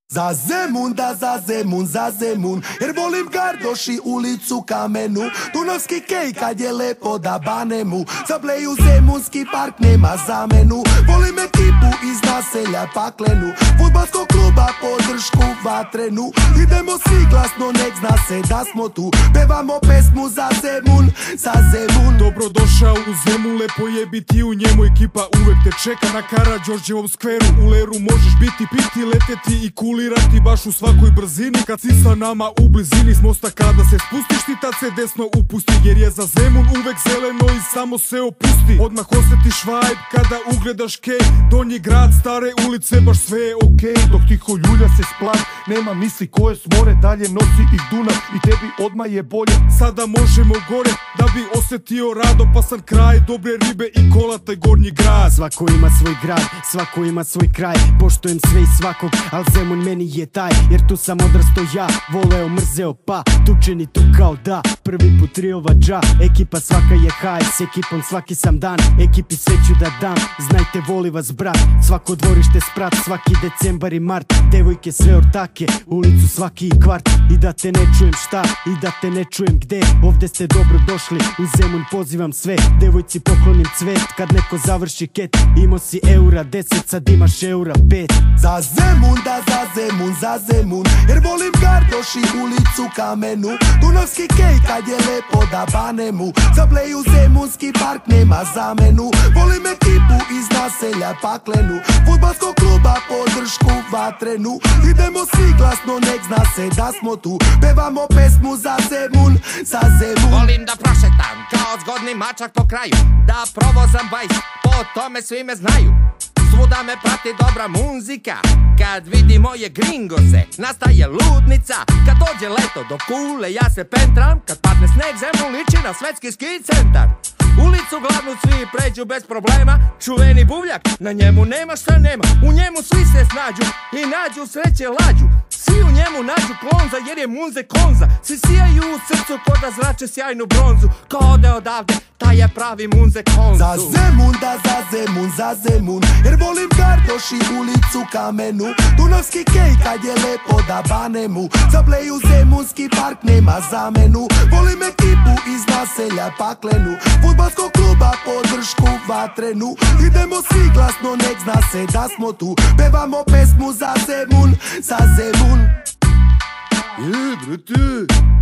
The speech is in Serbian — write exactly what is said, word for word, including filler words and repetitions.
Za Zemun, da za Zemun, za Zemun, jer volim Gardoš i ulicu Kamenu. Dunavski kej kad je lepo da banemu, za Bleju Zemunski park nema zamenu. Volim ekipu iz naselja Paklenu, fudbalskog kluba podršku Vatrenu. Idemo svi glasno, nek zna se da smo tu, pevamo pesmu za Zemun, za Zemun. Dobrodošao u Zemun, lepo je biti u njemu. Ekipa uvek te čeka na Karađorđevom skveru. U leru možeš biti, piti, leteti i kulirati baš u svakoj brzini. Kad si sa nama u blizini, s mosta kada se spustiš ti tad se desno upusti, jer je za Zemun uvek zeleno i samo se opusti. Odmah osjetiš vibe kada ugledaš kej, Donji grad, stare ulice, baš sve je okej. Dok tiho ljulja se splan, nema misli koje smore, dalje nosi ih Dunav i tebi odmah je bolje. Sada možemo gore da bi osjetio radopasan kraj, dobre ribe i kola, taj Gornji grad. Svako ima svoj grad, svako ima svoj kraj, poštujem sve i svakog, al Zemun meni je taj, jer tu sam odrasto ja, voleo, mrzeo pa, tučeni tu kao da, prvi put Riova dža, ekipa svaka je haj, s ekipom svaki sam dan, ekipi sve ću da dam, znajte voli vas brat, svako dvorište sprat, svaki decembar i mart, devojke sve ortake, ulicu svaki i kvart, i da te ne čujem šta, i da te ne čujem gde, ovde ste dobro došli, u Zemun pozivam sve, devojci poklonim cvet, kad neko završi ket, imao si eura deset, sad imaš eura pet. Za Zemun, da za Zemun, za Zemun, jer volim Gardoš i ulicu Kamenu. Dunavski kej kad je lepo da banemu, za Bleju Zemunski park nema zamenu. Volim ekipu iz naselja Paklenu, fudbalskog kluba podršku Vatrenu. Idemo svi glasno, nek zna se da smo tu, pevamo pesmu za Zemun, za Zemun. Volim da prošetam kao zgodni mačak po kraju, da provozam bajs, po tome svi me znaju. Svuda me prati dobra muzika, kad vidi moje gringose nastaje ludnica. Kad dođe leto do Kule ja se pentram, kad padne sneg Zemun liči na svetski ski centar. Ulicu glavnu svi pređu bez problema, čuveni buvljak, na njemu nema šta nema. U njemu svi se snađu i nađu sreće lađu, svi u njemu nađu klonza jer je munze konza. Svi sijaju u srcu ko da zrače sjajnu bronzu, ko ode odavde taj je pravi munze konzu. Za Zemun, da za Zemun, za Zemun, jer volim Gardoš i ulicu Kamenu. Dunavski kej kad je lepo da banemu, za Bleju Zemunski park nema zamenu. Volim ekipu iz naselja Paklenu, fudbalskog kluba podršku Vatrenu. Idemo svi glasno, nek zna se da smo tu, pevamo pesmu za Zemun, za Zemun. Je, brate.